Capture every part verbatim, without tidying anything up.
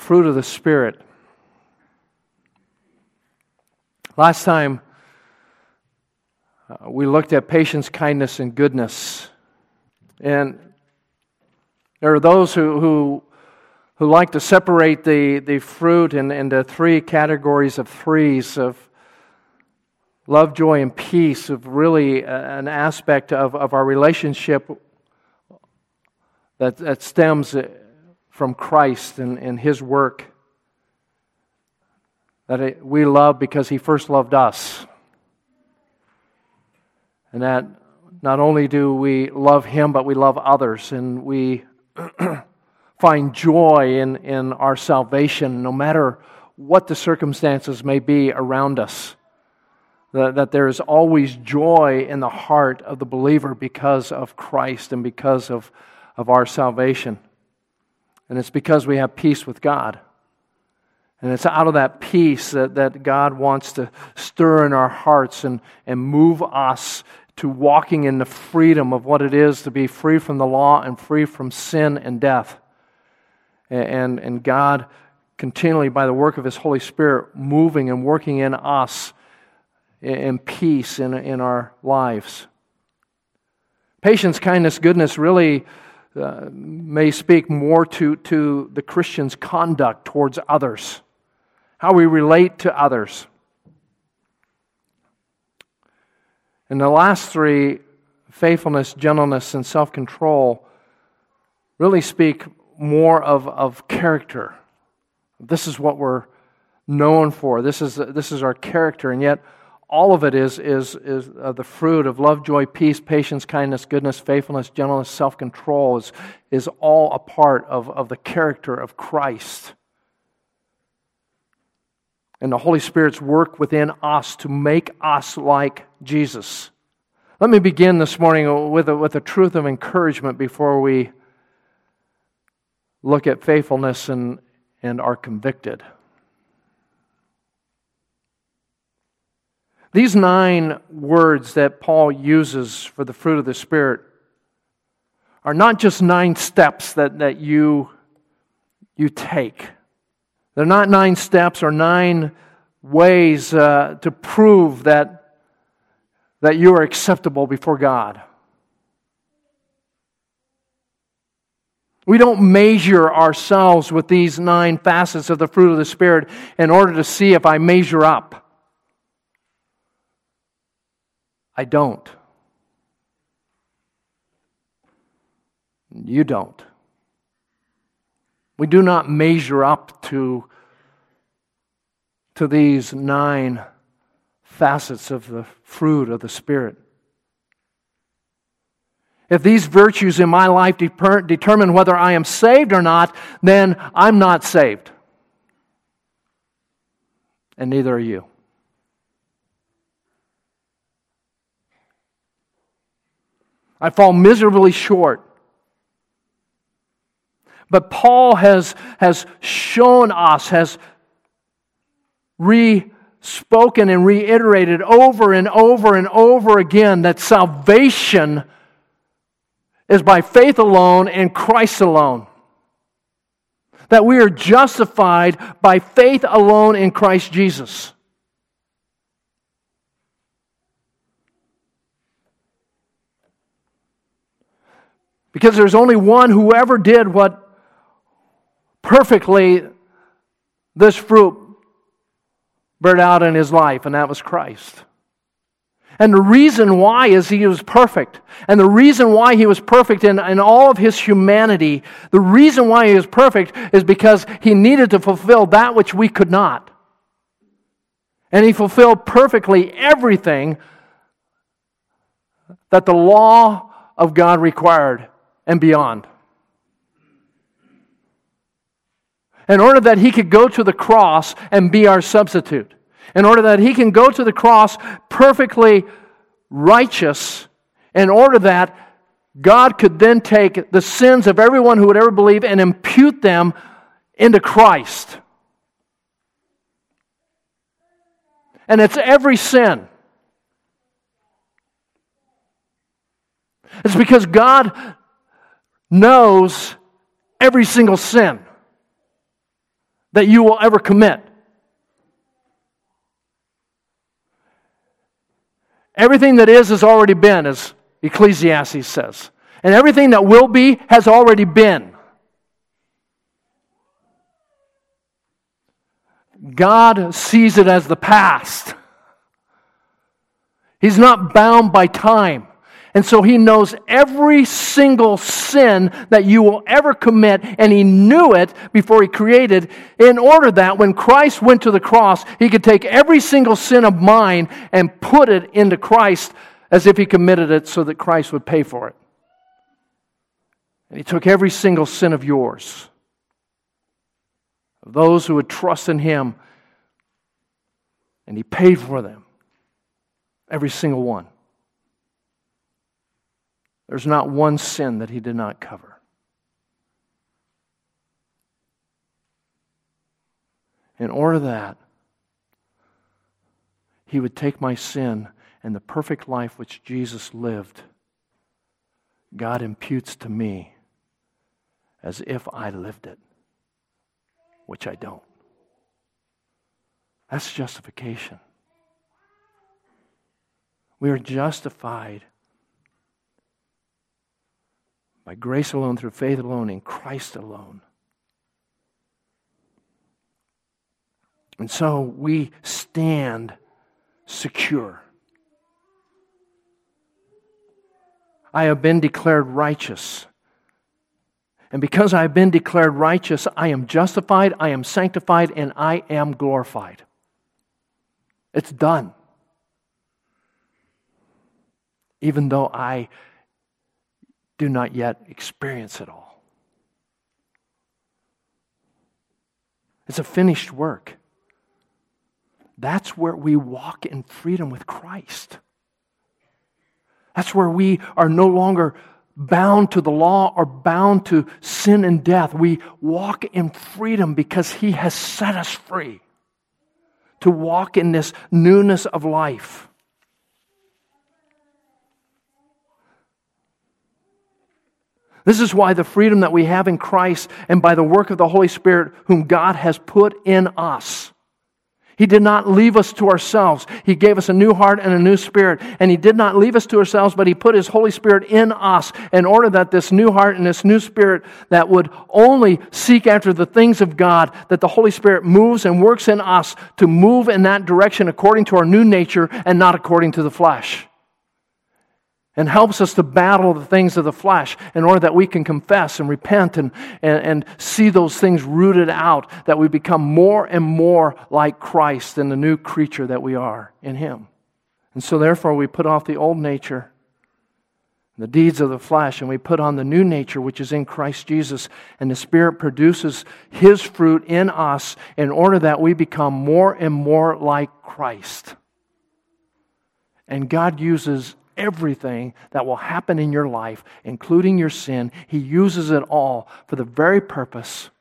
fruit of the Spirit. Last time, uh, we looked at patience, kindness, and goodness. And there are those who who, who like to separate the, the fruit in, into three categories of threes, of love, joy, and peace, of really an aspect of, of our relationship that, that stems from Christ and, and His work. That it, we love because He first loved us. And that not only do we love Him, but we love others. And we find joy in, in our salvation, no matter what the circumstances may be around us. That, that there is always joy in the heart of the believer because of Christ and because of, of our salvation. And it's because we have peace with God. And it's out of that peace that, that God wants to stir in our hearts and, and move us to walking in the freedom of what it is to be free from the law and free from sin and death. And, and God continually, by the work of His Holy Spirit, moving and working in us in peace in, in our lives. Patience, kindness, goodness really uh, may speak more to, to the Christian's conduct towards others. How we relate to others. And the last three, faithfulness, gentleness, and self-control, really speak more of, of character. This is what we're known for. This is this is our character, and yet all of it is is is uh, the fruit of love, joy, peace, patience, kindness, goodness, faithfulness, gentleness, self-control is is all a part of, of the character of Christ. And the Holy Spirit's work within us to make us like Jesus. Let me begin this morning with a, with a truth of encouragement before we look at faithfulness and, and are convicted. These nine words that Paul uses for the fruit of the Spirit are not just nine steps that, that you, you take. They're not nine steps or nine ways uh, to prove that, that you are acceptable before God. We don't measure ourselves with these nine facets of the fruit of the Spirit in order to see if I measure up. I don't. You don't. We do not measure up to, to these nine facets of the fruit of the Spirit. If these virtues in my life de- determine whether I am saved or not, then I'm not saved. And neither are you. I fall miserably short. But Paul has, has shown us, has re-spoken and reiterated over and over and over again that salvation is by faith alone and Christ alone. That we are justified by faith alone in Christ Jesus. Because there's only one who ever did what perfectly this fruit brought out in His life, and that was Christ. And the reason why is He was perfect. And the reason why He was perfect in, in all of His humanity, the reason why He was perfect is because He needed to fulfill that which we could not. And He fulfilled perfectly everything that the law of God required and beyond. In order that He could go to the cross and be our substitute. In order that He can go to the cross perfectly righteous. In order that God could then take the sins of everyone who would ever believe and impute them into Christ. And it's every sin. It's because God knows every single sin that you will ever commit. Everything that is has already been, as Ecclesiastes says. And everything that will be has already been. God sees it as the past. He's not bound by time. And so He knows every single sin that you will ever commit, and He knew it before He created, in order that when Christ went to the cross, He could take every single sin of mine and put it into Christ as if He committed it so that Christ would pay for it. And He took every single sin of yours, of those who would trust in Him, and He paid for them. Every single one. There's not one sin that He did not cover. In order that He would take my sin and the perfect life which Jesus lived, God imputes to me as if I lived it, which I don't. That's justification. We are justified by grace alone, through faith alone, in Christ alone. And so we stand secure. I have been declared righteous. And because I have been declared righteous, I am justified, I am sanctified, and I am glorified. It's done. Even though I do not yet experience it all. It's a finished work. That's where we walk in freedom with Christ. That's where we are no longer bound to the law or bound to sin and death. We walk in freedom because He has set us free to walk in this newness of life. This is why the freedom that we have in Christ and by the work of the Holy Spirit whom God has put in us. He did not leave us to ourselves. He gave us a new heart and a new spirit. And He did not leave us to ourselves, but He put His Holy Spirit in us in order that this new heart and this new spirit that would only seek after the things of God, that the Holy Spirit moves and works in us to move in that direction according to our new nature and not according to the flesh. And helps us to battle the things of the flesh in order that we can confess and repent and, and, and see those things rooted out, that we become more and more like Christ and the new creature that we are in Him. And so therefore we put off the old nature, the deeds of the flesh, and we put on the new nature which is in Christ Jesus, and the Spirit produces His fruit in us in order that we become more and more like Christ. And God uses everything that will happen in your life, including your sin. He uses it all for the very purpose.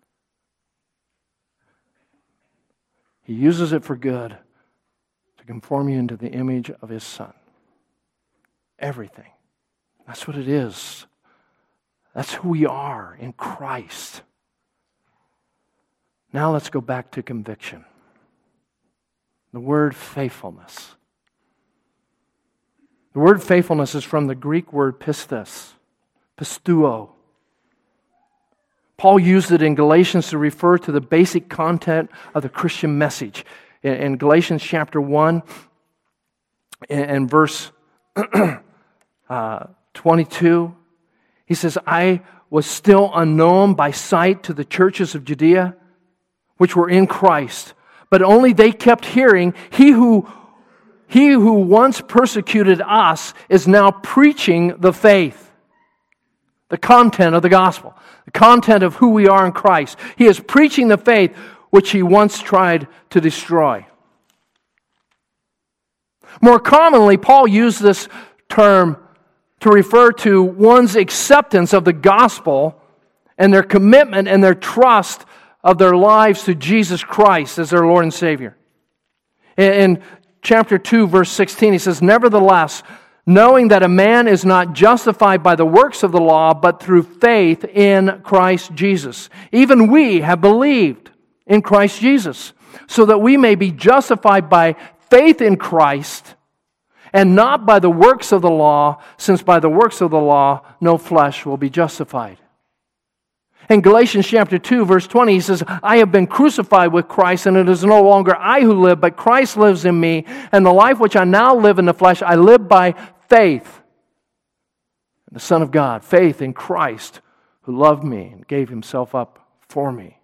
He uses it for good, to conform you into the image of His Son. Everything. That's what it is. That's who we are in Christ. Now let's go back to conviction. The word faithfulness. The word faithfulness is from the Greek word pistis, pistuo. Paul used it in Galatians to refer to the basic content of the Christian message. In, in Galatians chapter one and, and verse uh, twenty-two, he says, I was still unknown by sight to the churches of Judea, which were in Christ, but only they kept hearing, He who He who once persecuted us is now preaching the faith, the content of the gospel, the content of who we are in Christ. He is preaching the faith which he once tried to destroy. More commonly, Paul used this term to refer to one's acceptance of the gospel and their commitment and their trust of their lives to Jesus Christ as their Lord and Savior. In chapter two, verse sixteen, he says, nevertheless, knowing that a man is not justified by the works of the law, but through faith in Christ Jesus. Even we have believed in Christ Jesus, so that we may be justified by faith in Christ and not by the works of the law, since by the works of the law no flesh will be justified. In Galatians chapter two, verse twenty, he says, I have been crucified with Christ, and it is no longer I who live, but Christ lives in me, and the life which I now live in the flesh, I live by faith in the Son of God, faith in Christ, who loved me and gave himself up for me.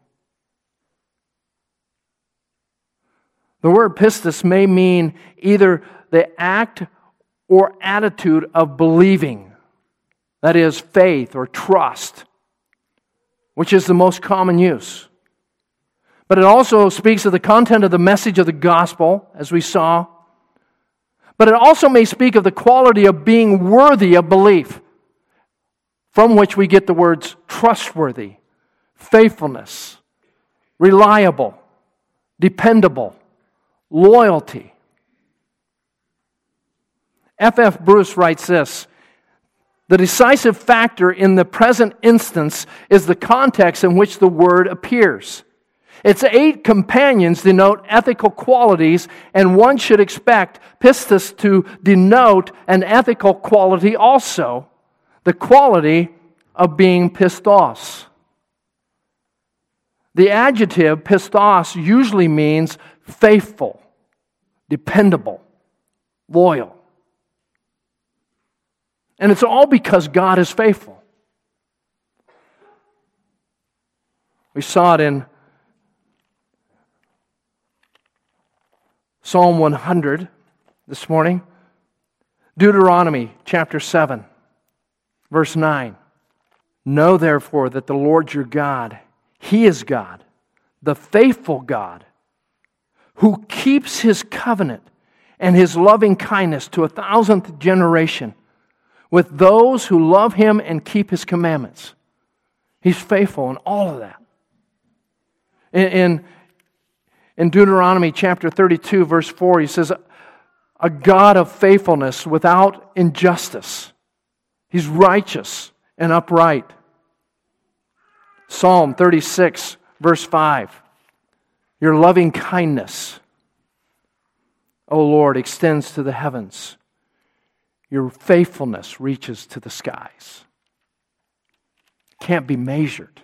The word pistis may mean either the act or attitude of believing, that is, faith or trust, which is the most common use. But it also speaks of the content of the message of the gospel, as we saw. But it also may speak of the quality of being worthy of belief, from which we get the words trustworthy, faithfulness, reliable, dependable, loyalty. F F Bruce writes this: the decisive factor in the present instance is the context in which the word appears. Its eight companions denote ethical qualities, and one should expect pistis to denote an ethical quality also, the quality of being pistos. The adjective pistos usually means faithful, dependable, loyal. And it's all because God is faithful. We saw it in Psalm one hundred this morning. Deuteronomy chapter seven, verse nine. Know therefore that the Lord your God, He is God, the faithful God, who keeps His covenant and His loving kindness to a thousandth generation, with those who love Him and keep His commandments. He's faithful in all of that. In, in, in Deuteronomy chapter thirty-two, verse four, he says, a God of faithfulness without injustice. He's righteous and upright. Psalm thirty-six, verse five, your loving kindness, O Lord, extends to the heavens. Your faithfulness reaches to the skies. Can't be measured.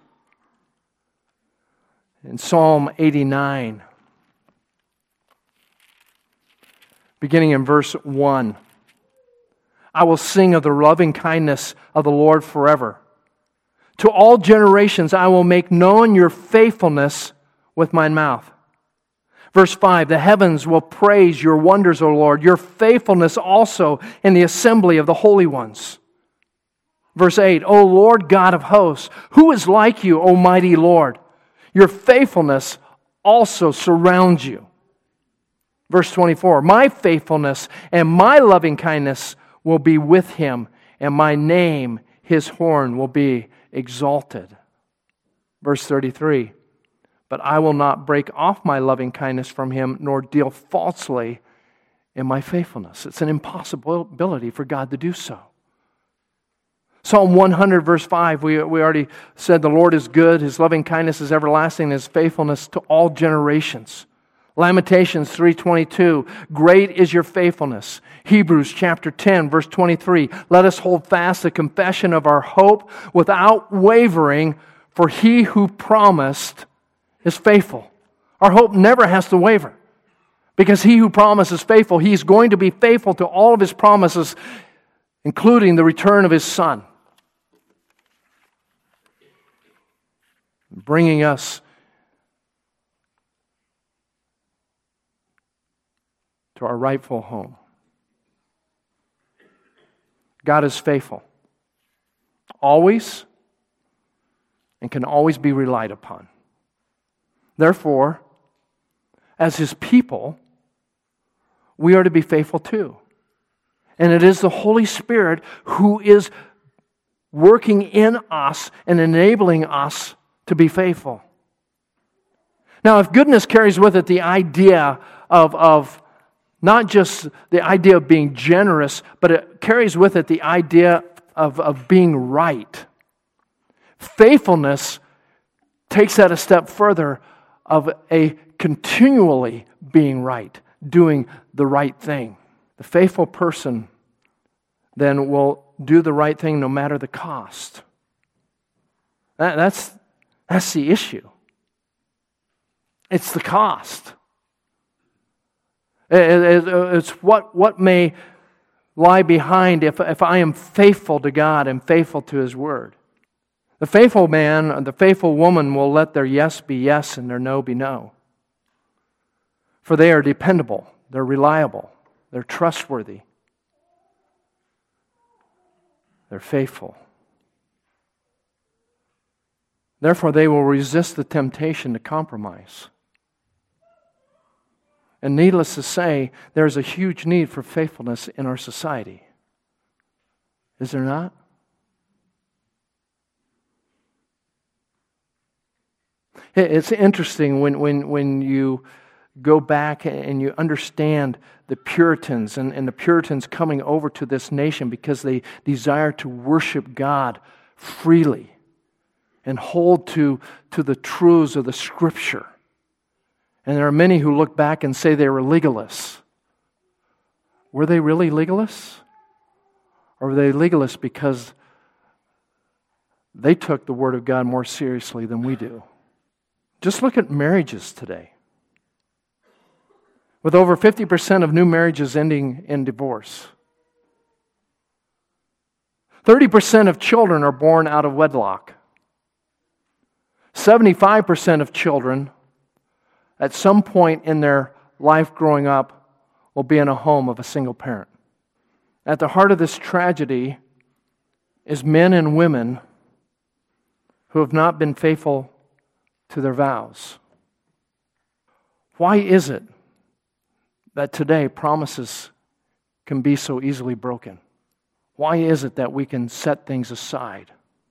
In Psalm eighty-nine, beginning in verse one, I will sing of the loving kindness of the Lord forever. To all generations I will make known your faithfulness with my mouth. Verse five, the heavens will praise your wonders, O Lord, your faithfulness also in the assembly of the holy ones. Verse eight, O Lord God of hosts, who is like you, O mighty Lord? Your faithfulness also surrounds you. Verse twenty-four, my faithfulness and my loving kindness will be with him, and my name, his horn, will be exalted. Verse thirty-three, but I will not break off my loving kindness from him, nor deal falsely in my faithfulness. It's an impossibility for God to do so. Psalm one hundred, verse five, we, we already said the Lord is good, His loving kindness is everlasting, and His faithfulness to all generations. Lamentations three twenty-two, great is your faithfulness. Hebrews chapter ten, verse twenty-three, let us hold fast the confession of our hope without wavering, for He who promised is faithful. Our hope never has to waver, because He who promises is faithful. He's going to be faithful to all of His promises, including the return of His Son, bringing us to our rightful home. God is faithful, always, and can always be relied upon. Therefore, as His people, we are to be faithful too. And it is the Holy Spirit who is working in us and enabling us to be faithful. Now, if goodness carries with it the idea of, of not just the idea of being generous, but it carries with it the idea of, of being right. Faithfulness takes that a step further of a continually being right, doing the right thing. The faithful person then will do the right thing no matter the cost. That, that's, that's the issue. It's the cost. It, it, it's what, what may lie behind if, if I am faithful to God and faithful to His Word. The faithful man or the faithful woman will let their yes be yes and their no be no. For they are dependable, they're reliable, they're trustworthy, they're faithful. Therefore, they will resist the temptation to compromise. And needless to say, there's a huge need for faithfulness in our society. Is there not? It's interesting when, when, when you go back and you understand the Puritans and, and the Puritans coming over to this nation because they desire to worship God freely and hold to, to the truths of the Scripture. And there are many who look back and say they were legalists. Were they really legalists? Or were they legalists because they took the Word of God more seriously than we do? Just look at marriages today. With over fifty percent of new marriages ending in divorce. thirty percent of children are born out of wedlock. seventy-five percent of children at some point in their life growing up will be in a home of a single parent. At the heart of this tragedy is men and women who have not been faithful to their vows. Why is it that today promises can be so easily broken? Why is it that we can set things aside?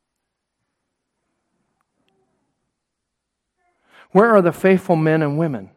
Where are the faithful men and women?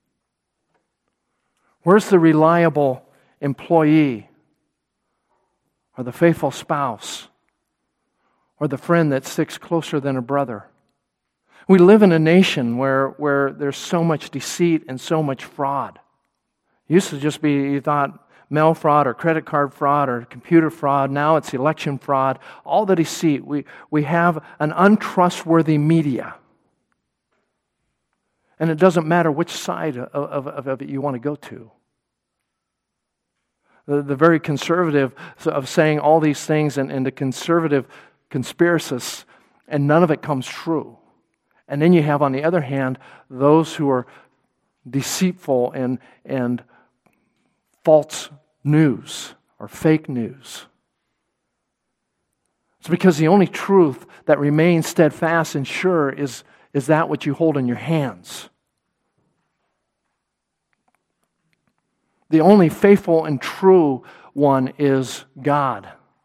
Where's the reliable employee? Or the faithful spouse? Or the friend that sticks closer than a brother? We live in a nation where, where there's so much deceit and so much fraud. It used to just be, you thought, mail fraud or credit card fraud or computer fraud. Now it's election fraud. All the deceit. We, we have an untrustworthy media. And it doesn't matter which side of, of, of it you want to go to. The, the very conservative of saying all these things and, and the conservative conspiracists, and none of it comes true. And then you have, on the other hand, those who are deceitful and, and false news or fake news. It's because the only truth that remains steadfast and sure is, is that which you hold in your hands. The only faithful and true one is God,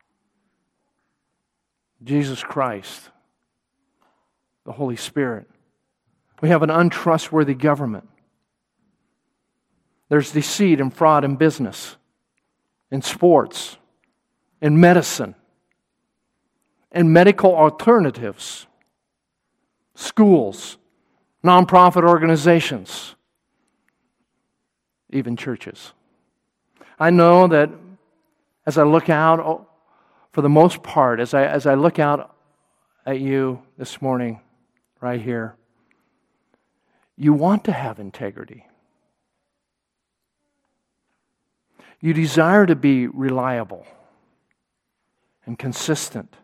Jesus Christ, the Holy Spirit. We have an untrustworthy government. There's deceit and fraud in business, in sports, in medicine, in medical alternatives, schools, nonprofit organizations, even churches. I know that as I look out, for the most part, as I, as I look out at you this morning, right here, you want to have integrity. You desire to be reliable and consistent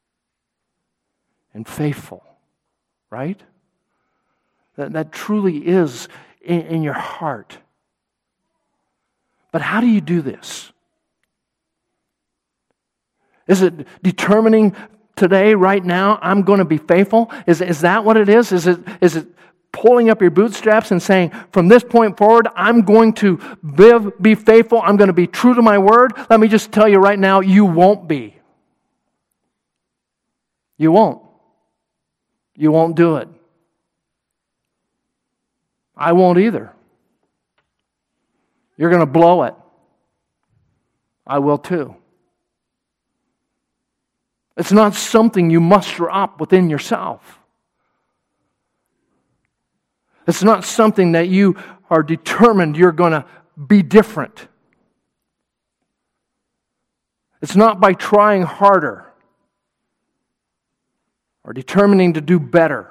and faithful, right? That, that truly is in, in your heart. But how do you do this? Is it determining today, right now, I'm going to be faithful? Is, is that what it is? Is it, is it pulling up your bootstraps and saying, from this point forward, I'm going to live, be faithful, I'm going to be true to my word? Let me just tell you right now, you won't be. You won't. You won't do it. I won't either. You're going to blow it. I will too. It's not something you muster up within yourself. It's not something that you are determined you're going to be different. It's not by trying harder or determining to do better.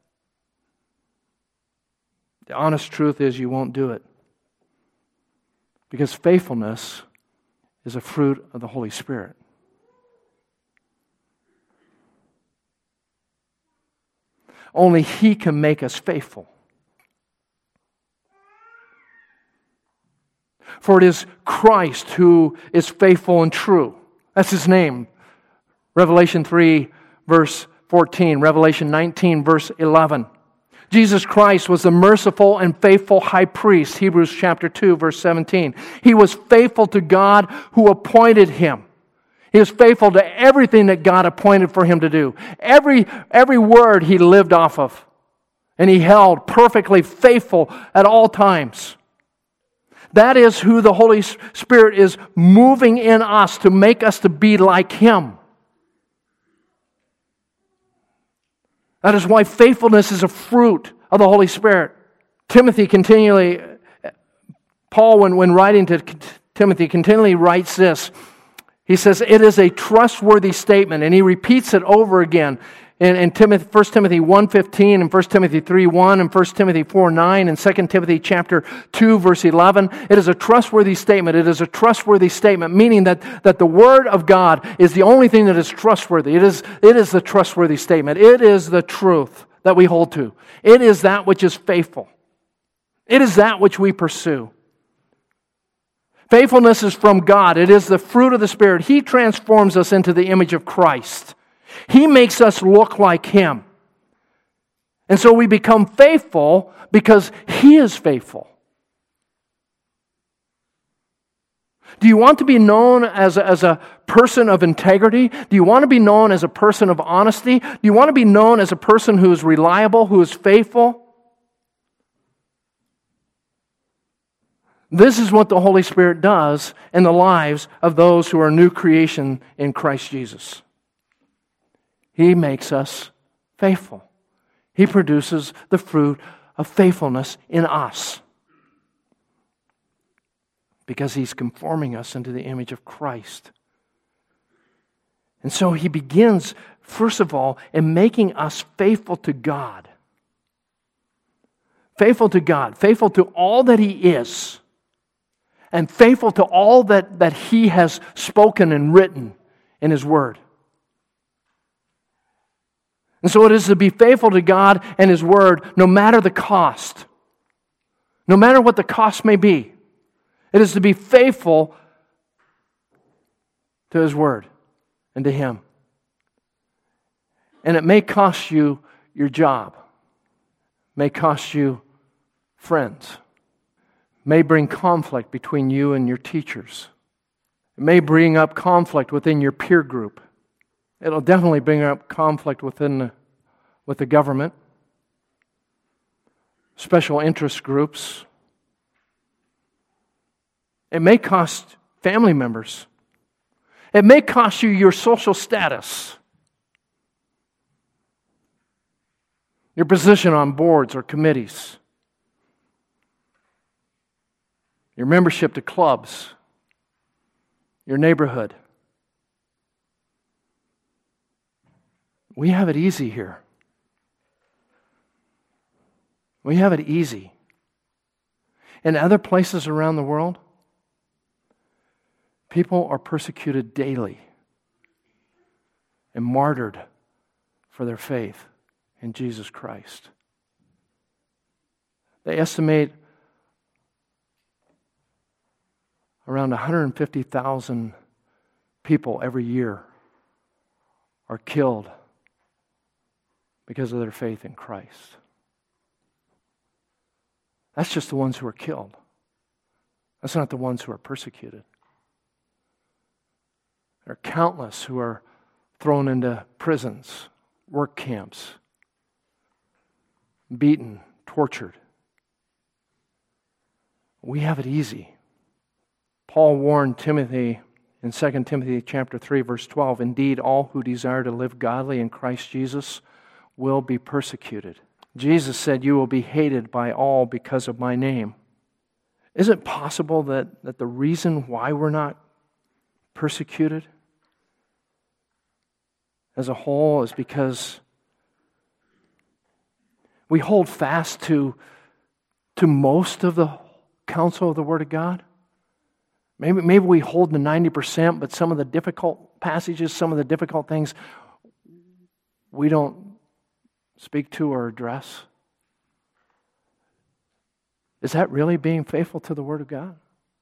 The honest truth is you won't do it. Because faithfulness is a fruit of the Holy Spirit. Only He can make us faithful. For it is Christ who is faithful and true. That's His name. Revelation three, verse fourteen. Revelation nineteen, verse eleven. Jesus Christ was the merciful and faithful high priest. Hebrews chapter two, verse seventeen. He was faithful to God who appointed Him. He was faithful to everything that God appointed for Him to do. Every, every word He lived off of. And He held perfectly faithful at all times. That is who the Holy Spirit is moving in us to make us to be like Him. That is why faithfulness is a fruit of the Holy Spirit. Timothy continually, Paul, when, when writing to Timothy, continually writes this. He says, it is a trustworthy statement, and he repeats it over again in, in Timothy, First Timothy one fifteen, and First Timothy three one, and First Timothy four nine, and Second Timothy chapter two, verse eleven. It is a trustworthy statement. It is a trustworthy statement, meaning that, that the Word of God is the only thing that is trustworthy. It is, it is the trustworthy statement. It is the truth that we hold to. It is that which is faithful. It is that which we pursue. Faithfulness is from God. It is the fruit of the Spirit. He transforms us into the image of Christ. He makes us look like Him. And so we become faithful because He is faithful. Do you want to be known as a, as a person of integrity? Do you want to be known as a person of honesty? Do you want to be known as a person who is reliable, who is faithful? This is what the Holy Spirit does in the lives of those who are new creation in Christ Jesus. He makes us faithful. He produces the fruit of faithfulness in us because He's conforming us into the image of Christ. And so He begins, first of all, in making us faithful to God. Faithful to God. Faithful to all that He is. And faithful to all that, that He has spoken and written in His Word. And so it is to be faithful to God and His Word no matter the cost. No matter what the cost may be. It is to be faithful to His Word and to Him. And it may cost you your job. It may cost you friends. May bring conflict between you and your teachers. It may bring up conflict within your peer group. It'll definitely bring up conflict within the, with the government, special interest groups. It may cost family members. It may cost you your social status, your position on boards or committees, your membership to clubs, your neighborhood. We have it easy here. We have it easy. In other places around the world, people are persecuted daily and martyred for their faith in Jesus Christ. They estimate around one hundred fifty thousand people every year are killed because of their faith in Christ. That's just the ones who are killed. That's not the ones who are persecuted. There are countless who are thrown into prisons, work camps, beaten, tortured. We have it easy. Paul warned Timothy in Second Timothy chapter three, verse twelve, indeed, all who desire to live godly in Christ Jesus will be persecuted. Jesus said, "You will be hated by all because of my name." Is it possible that, that the reason why we're not persecuted as a whole is because we hold fast to, to most of the counsel of the Word of God? Maybe, maybe we hold the ninety percent, but some of the difficult passages, some of the difficult things, we don't speak to or address. Is that really being faithful to the Word of God?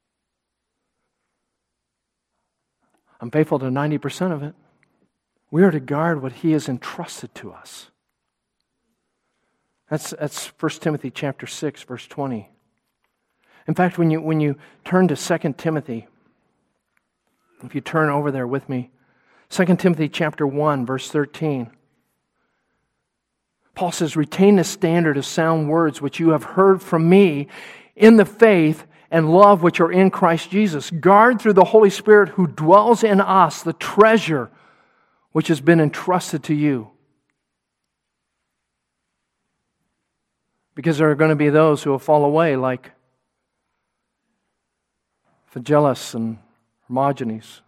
I'm faithful to ninety percent of it. We are to guard what He has entrusted to us. That's, that's First Timothy chapter six, verse twenty. In fact, when you, when you turn to Second Timothy, if you turn over there with me, Second Timothy chapter one, verse thirteen. Paul says, "Retain the standard of sound words which you have heard from me in the faith and love which are in Christ Jesus. Guard through the Holy Spirit who dwells in us the treasure which has been entrusted to you." Because there are going to be those who will fall away like Phygellus and Hermogenes.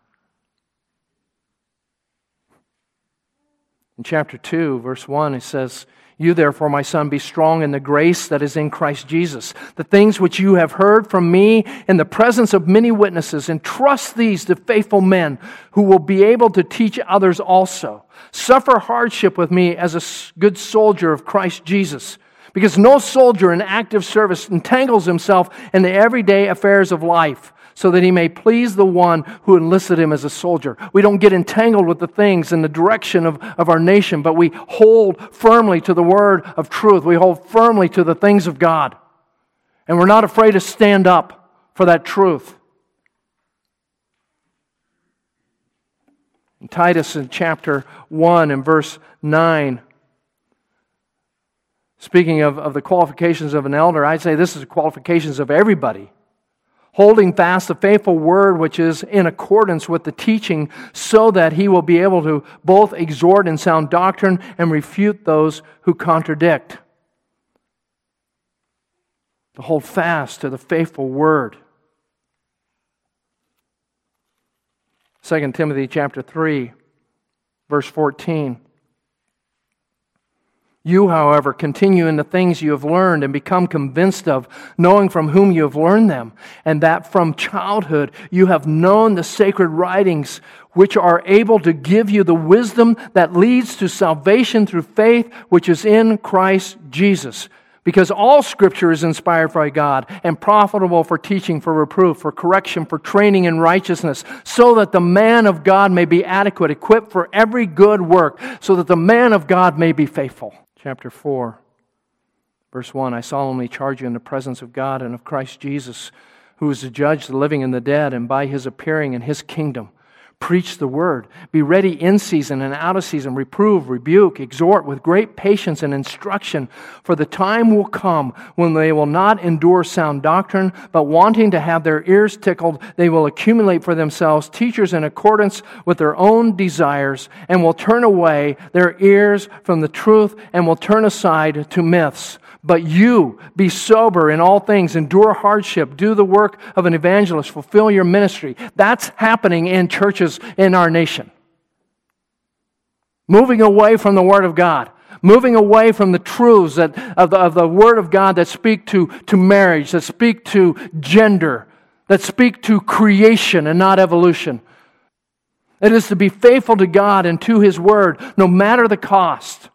In chapter two, verse one, it says, "You therefore, my son, be strong in the grace that is in Christ Jesus. The things which you have heard from me in the presence of many witnesses, entrust these to faithful men who will be able to teach others also. Suffer hardship with me as a good soldier of Christ Jesus. Because no soldier in active service entangles himself in the everyday affairs of life, so that he may please the one who enlisted him as a soldier." We don't get entangled with the things in the direction of, of our nation, but we hold firmly to the word of truth. We hold firmly to the things of God. And we're not afraid to stand up for that truth. In Titus in chapter one and verse nine, speaking of, of the qualifications of an elder, I'd say this is the qualifications of everybody. Holding fast the faithful word which is in accordance with the teaching, so that he will be able to both exhort in sound doctrine and refute those who contradict. To hold fast to the faithful word. Second Timothy chapter three, verse fourteen. "You, however, continue in the things you have learned and become convinced of, knowing from whom you have learned them, and that from childhood you have known the sacred writings, which are able to give you the wisdom that leads to salvation through faith, which is in Christ Jesus. Because all Scripture is inspired by God and profitable for teaching, for reproof, for correction, for training in righteousness, so that the man of God may be adequate, equipped for every good work, so that the man of God may be faithful." Chapter four, verse one, "I solemnly charge you in the presence of God and of Christ Jesus, who is to judge the living and the dead, and by His appearing in His kingdom. Preach the word. Be ready in season and out of season. Reprove, rebuke, exhort with great patience and instruction. For the time will come when they will not endure sound doctrine, but wanting to have their ears tickled, they will accumulate for themselves teachers in accordance with their own desires, and will turn away their ears from the truth and will turn aside to myths. But you, be sober in all things, endure hardship, do the work of an evangelist, fulfill your ministry." That's happening in churches in our nation. Moving away from the Word of God. Moving away from the truths that, of, the, of the Word of God that speak to, to marriage, that speak to gender, that speak to creation and not evolution. It is to be faithful to God and to His Word, no matter the cost.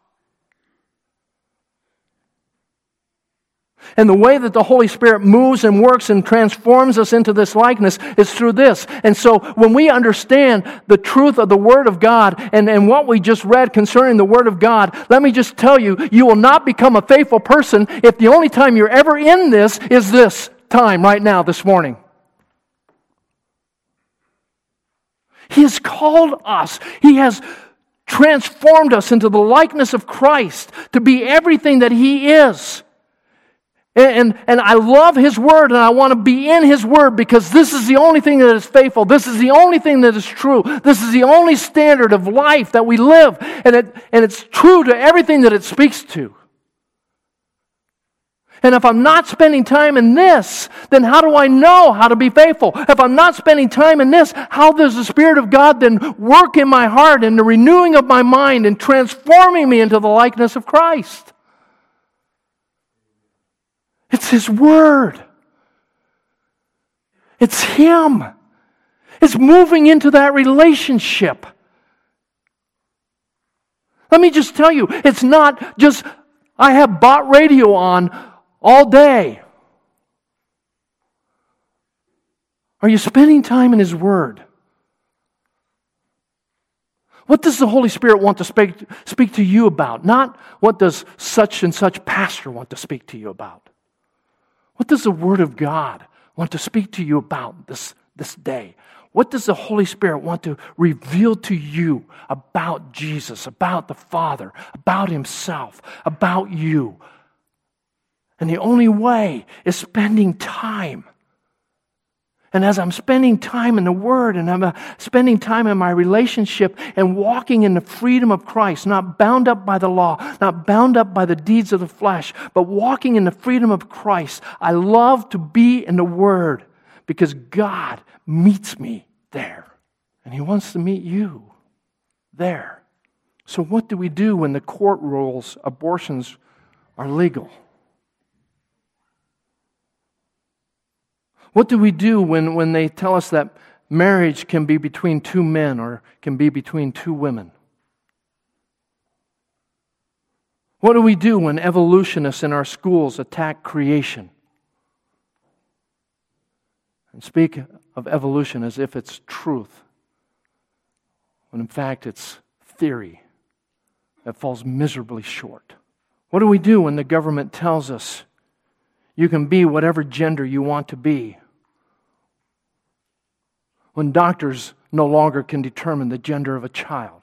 And the way that the Holy Spirit moves and works and transforms us into this likeness is through this. And so when we understand the truth of the Word of God and, and what we just read concerning the Word of God, let me just tell you, you will not become a faithful person if the only time you're ever in this is this time right now, this morning. He has called us. He has transformed us into the likeness of Christ to be everything that He is. And, and I love His Word, and I want to be in His Word because this is the only thing that is faithful. This is the only thing that is true. This is the only standard of life that we live. And, it, and it's true to everything that it speaks to. And if I'm not spending time in this, then how do I know how to be faithful? If I'm not spending time in this, how does the Spirit of God then work in my heart and the renewing of my mind and transforming me into the likeness of Christ? It's His Word. It's Him. It's moving into that relationship. Let me just tell you, it's not just, I have bought radio on all day. Are you spending time in His Word? What does the Holy Spirit want to speak, speak to you about? Not what does such and such pastor want to speak to you about. What does the Word of God want to speak to you about this, this day? What does the Holy Spirit want to reveal to you about Jesus, about the Father, about Himself, about you? And the only way is spending time. And as I'm spending time in the Word and I'm spending time in my relationship and walking in the freedom of Christ, not bound up by the law, not bound up by the deeds of the flesh, but walking in the freedom of Christ, I love to be in the Word because God meets me there. And He wants to meet you there. So what do we do when the court rules abortions are legal? What do we do when, when they tell us that marriage can be between two men or can be between two women? What do we do when evolutionists in our schools attack creation and speak of evolution as if it's truth, when in fact it's theory that falls miserably short? What do we do when the government tells us you can be whatever gender you want to be, when doctors no longer can determine the gender of a child?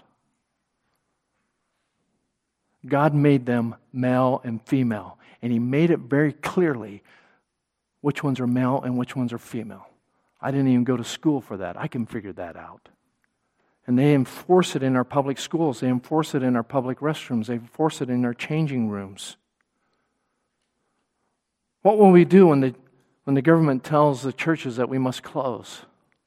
God made them male and female, and He made it very clearly which ones are male and which ones are female. I didn't even go to school for that. I can figure that out. And they enforce it in our public schools. They enforce it in our public restrooms. They enforce it in our changing rooms. What will we do when the, when the government tells the churches that we must close?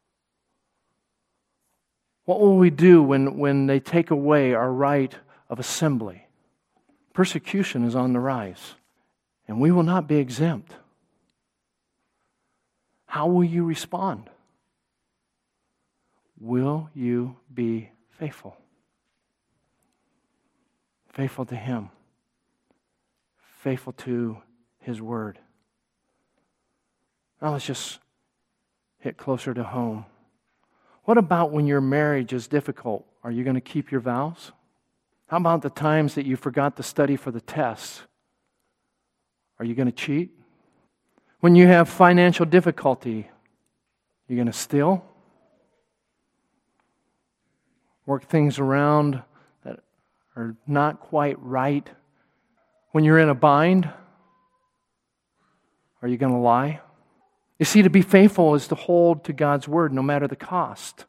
What will we do when, when they take away our right of assembly? Persecution is on the rise, and we will not be exempt. How will you respond? Will you be faithful? Faithful to Him. Faithful to His Word. Now let's just hit closer to home. What about when your marriage is difficult? Are you going to keep your vows? How about the times that you forgot to study for the tests? Are you going to cheat? When you have financial difficulty, you're going to steal? Work things around that are not quite right? When you're in a bind, are you going to lie? You see, to be faithful is to hold to God's Word no matter the cost.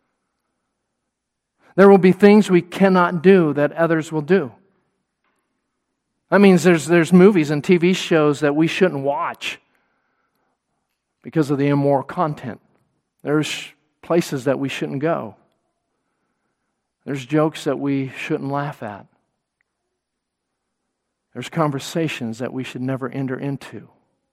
There will be things we cannot do that others will do. That means there's, there's movies and T V shows that we shouldn't watch because of the immoral content. There's places that we shouldn't go. There's jokes that we shouldn't laugh at. There's conversations that we should never enter into.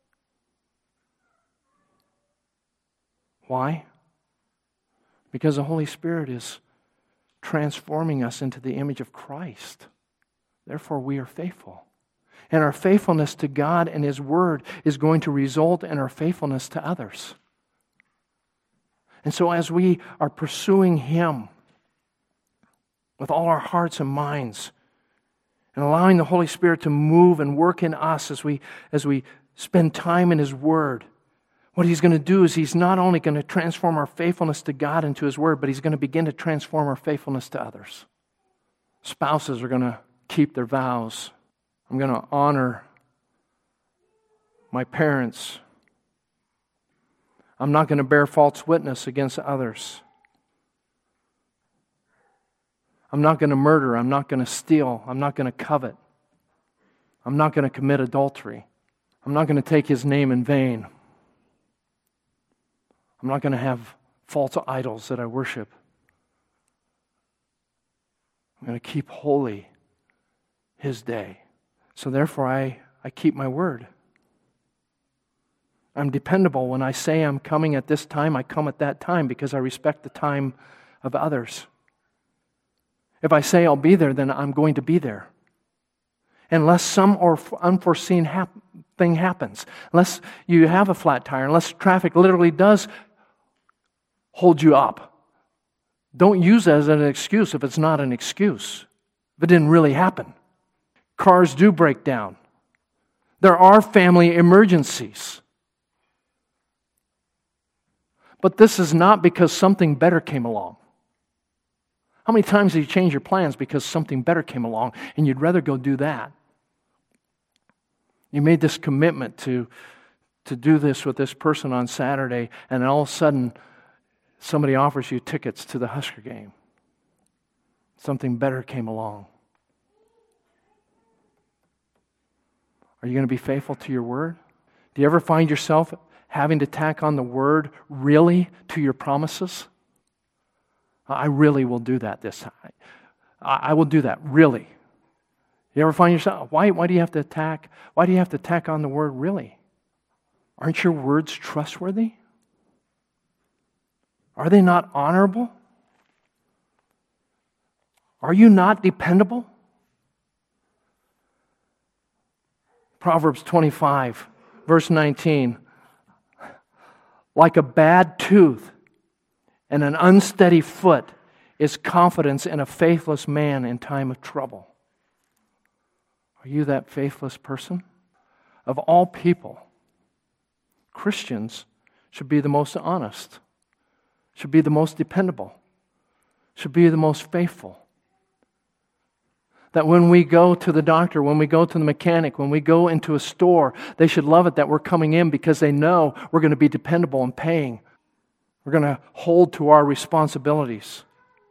Why? Because the Holy Spirit is transforming us into the image of Christ. Therefore, we are faithful. And our faithfulness to God and His Word is going to result in our faithfulness to others. And so as we are pursuing Him with all our hearts and minds, and allowing the Holy Spirit to move and work in us as we, as we spend time in His Word, what He's going to do is He's not only going to transform our faithfulness to God and to His Word, but He's going to begin to transform our faithfulness to others. Spouses are going to keep their vows. I'm going to honor my parents. I'm not going to bear false witness against others. I'm not going to murder. I'm not going to steal. I'm not going to covet. I'm not going to commit adultery. I'm not going to take His name in vain. I'm not going to have false idols that I worship. I'm going to keep holy His day. So therefore, I, I keep my word. I'm dependable. When I say I'm coming at this time, I come at that time because I respect the time of others. If I say I'll be there, then I'm going to be there. Unless some or unforeseen hap- thing happens, unless you have a flat tire, unless traffic literally does hold you up, don't use it as an excuse if it's not an excuse, if it didn't really happen. Cars do break down. There are family emergencies. But this is not because something better came along. How many times have you changed your plans because something better came along and you'd rather go do that? You made this commitment to, to do this with this person on Saturday, and then all of a sudden somebody offers you tickets to the Husker game. Something better came along. Are you going to be faithful to your word? Do you ever find yourself having to tack on the word really to your promises? I really will do that this time. I will do that, really. You ever find yourself, why, why do you have to tack, why do you have to tack on the word really? Aren't your words trustworthy? Are they not honorable? Are you not dependable? Proverbs twenty-five, verse nineteen. Like a bad tooth and an unsteady foot is confidence in a faithless man in time of trouble. Are you that faithless person? Of all people, Christians should be the most honest, should be the most dependable, should be the most faithful. That when we go to the doctor, when we go to the mechanic, when we go into a store, they should love it that we're coming in because they know we're going to be dependable and paying. We're going to hold to our responsibilities.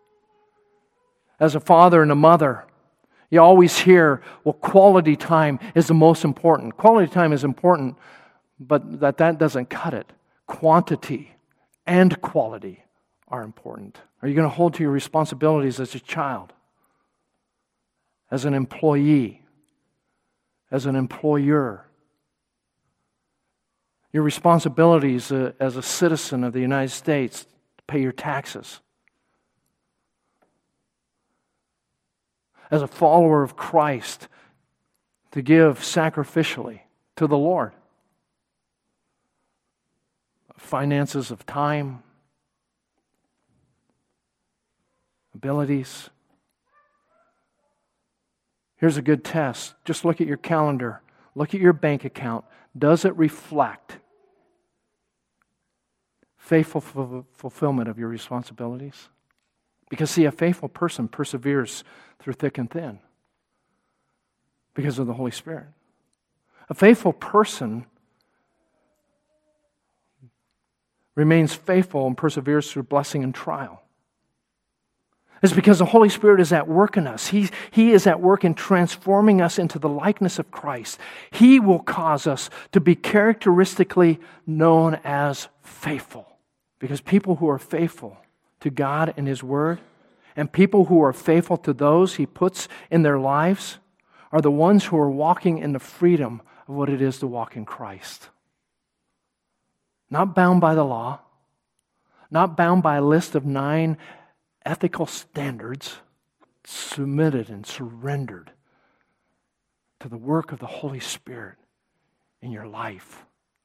As a father and a mother, you always hear, well, quality time is the most important. Quality time is important, but that, that doesn't cut it. Quantity and quality are important. Are you going to hold to your responsibilities as a child? As an employee, as an employer, your responsibilities uh, as a citizen of the United States to pay your taxes, as a follower of Christ to give sacrificially to the Lord, finances of time, abilities. Here's a good test. Just look at your calendar. Look at your bank account. Does it reflect faithful f- fulfillment of your responsibilities? Because, see, a faithful person perseveres through thick and thin because of the Holy Spirit. A faithful person remains faithful and perseveres through blessing and trial. It's because the Holy Spirit is at work in us. He, he is at work in transforming us into the likeness of Christ. He will cause us to be characteristically known as faithful. Because people who are faithful to God and His Word, and people who are faithful to those He puts in their lives, are the ones who are walking in the freedom of what it is to walk in Christ. Not bound by the law, not bound by a list of nine ethical standards, submitted and surrendered to the work of the Holy Spirit in your life.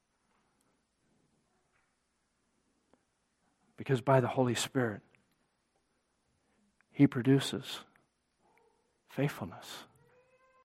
Because by the Holy Spirit, He produces faithfulness.